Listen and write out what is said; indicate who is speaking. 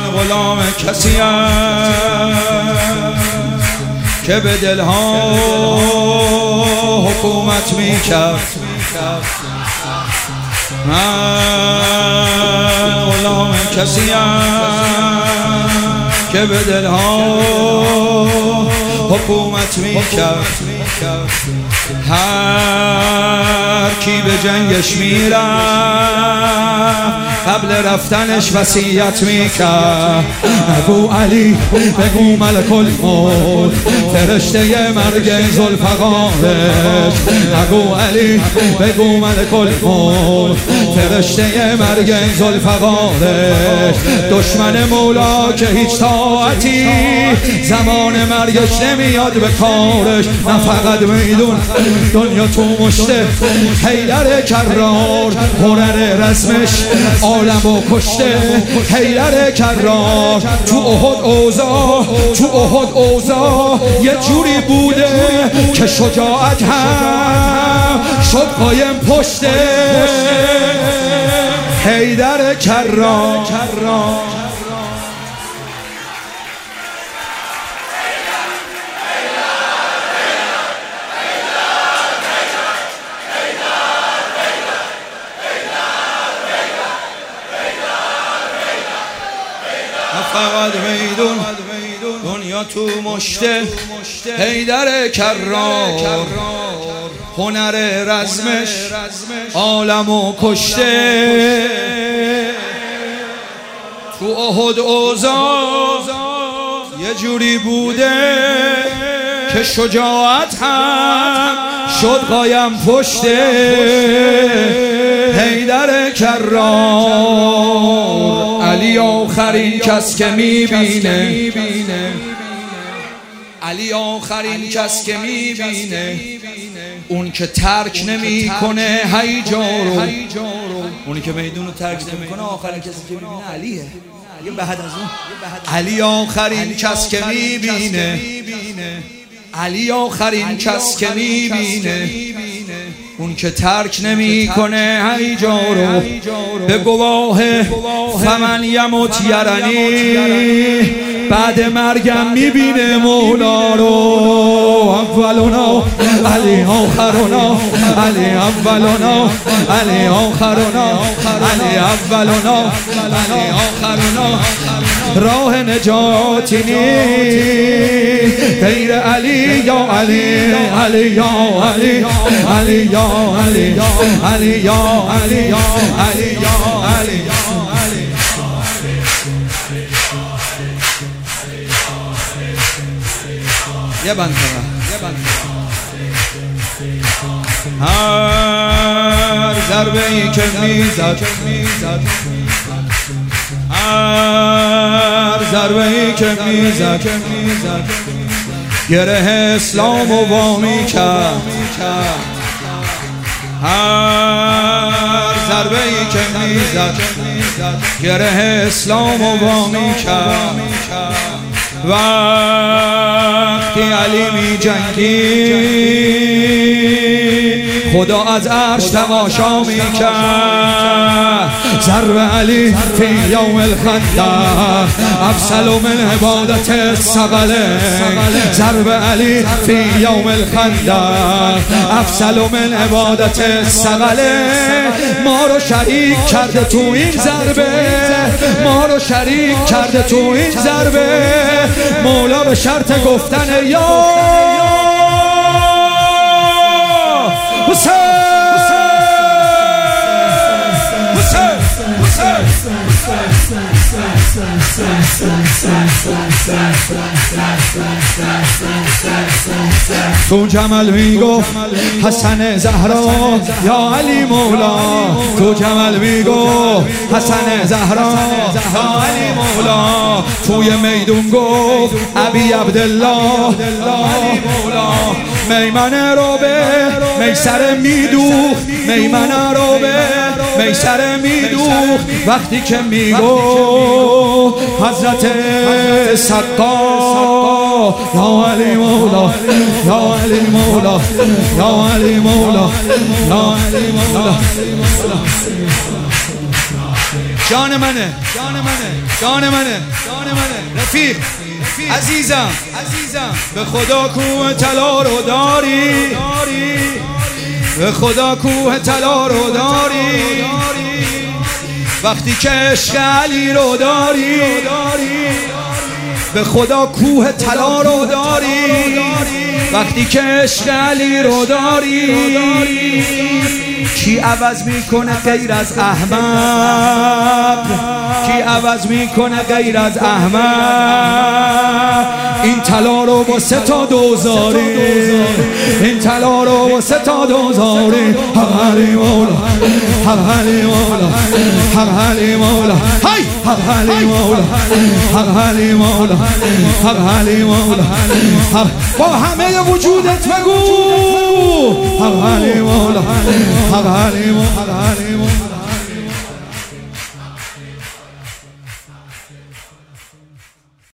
Speaker 1: غلام کسی که به دلها حکومت میکرد. من غلام کسی که به دلها حکومت میکرد. هر کی به جنگش میرفت قبل رفتنش وصیت میکرد. ابو علی بگو ملک الموت فرشته مرگ ذوالفقارش. ابو علی بگو ملک الموت فرشته مرگ ذوالفقارش. دشمن مولا که هیچ طاعتی زمان مرگش نمیاد به کارش. نه فقط میدون دنیا تو مشته حیدر کرار هنر رسمش عالم و کشته. حیدر کرار تو احد اوضاع یه جوری بوده که شجاعت هم شد قایم پشته. حیدر کرار فقط میدون دنیا تو مشته. حیدر کرار هنر رزمش عالم و کشته. تو احد اوضاع یه جوری بوده که شجاعت هم شد قایم پشته. حیدر کرار علی آخرین کس که میبینه. علی آخرین کس که میبینه اون که ترک نمیکنه هیجارو. اونی که میدون رو ترک نمیکنه آخرین کسی که میبینه علیه. یه بعد از اون علی آخرین کس که میبینه. علی آخرین کس که میبینه اون که ترک نمیکنه هیجارو. به گواه فمن یموت یرنی بعد مرگم میبینه مولا رو. اولنا علی آخرنا علی اولنا علی آخرنا علی اولنا علی آخرنا. راه نجاتی نیست غیر علی یا علی علی یا علی علی یا علی علی یا علی علی یا علی. یه بند هر ضربه ای که میزد هر ضربه ای که میزد گره اسلام و وامی کرد. هر ضربه ای که میزد گره اسلام و وامی کرد. وقتی علی می جنگی خدا از عرش تماشا می کرد. ضرب علی فی یوم الخندق افضل من عبادت الثقلین. ضرب علی فی یوم الخندق افضل من عبادت الثقلین. ما رو شریک کرده تو این ضربه. ما رو شریک کرده تو این ضربه. مولا به شرط گفتن یا حسین تو جمل میگفت حسن زهرا یا علی مولا. تو جمل میگفت حسن زهرا یا علی مولا. توی میدون گفت ابی عبدالله علی مولا. میمنه رو به میسر میدوخ. میمنه رو به میسر میدوخ وقتی که میگو حضرت سقا یا علی مولا یا علی مولا یا علی مولا یا علی مولا. جان منه جان منه رفیق عزیزم به خدا کوه طلا رو داری، به خدا کوه طلا رو داری، وقتی که عشق علی رو داری، به خدا کوه طلا رو داری، وقتی که عشق علی رو داری. کی عوض میکنه غیر از احمد؟ کی عوض میکنه غیر از احمد؟ این طلا رو واسه تا دوزاری، این طلا رو واسه تا دوزاری. حق علی مولا، حق علی مولا، حق علی مولا، های حق علی مولا، حق علی مولا، حق علی مولا. با همه وجودت بگو حق علی مولا، حق علی مولا.